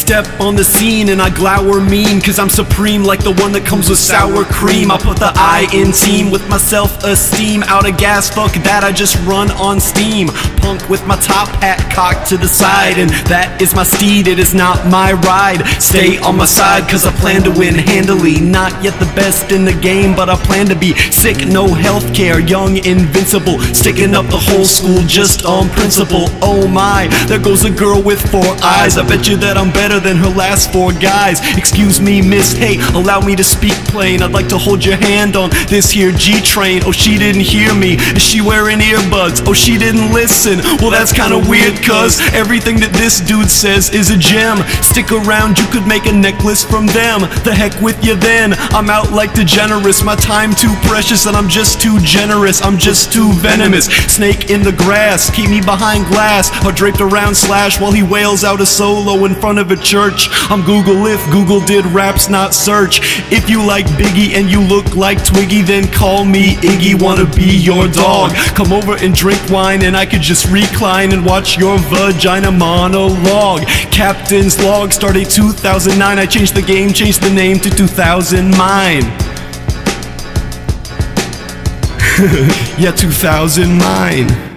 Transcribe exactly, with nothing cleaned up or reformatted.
step on the scene and I glower mean, cause I'm supreme like the one that comes with sour cream. I put the I in team with my self-esteem. Out of gas, fuck that, I just run on steam. Punk with my top hat cocked to the side, and that is my steed, it is not my ride. Stay on my side cause I plan to win handily. Not yet the best in the game, but I plan to be. Sick, no healthcare, young, invincible, sticking up the whole school just on principle. Oh my, there goes a girl with four eyes. I bet you that I'm better than her last four guys. Excuse me, miss, hey, allow me to speak plain. I'd like to hold your hand on this here G-train. Oh, she didn't hear me. Is she wearing earbuds? Oh, she didn't listen. Well, that's kinda weird, cuz everything that this dude says is a gem. Stick around, you could make a necklace from them. The heck with you then, I'm out like DeGeneres. My time too precious and I'm just too generous. I'm just too venomous. Snake in the grass, keep me behind glass, or draped around Slash while he wails out a solo in front of a church. I'm Google if Google did raps, not search. If you like Biggie and you look like Twiggy, then call me Iggy, wanna be your dog. Come over and drink wine and I could just recline and watch your vagina monologue. Captain's log, started two thousand nine. I changed the game, changed the name to two thousand mine. Yeah, two thousand mine.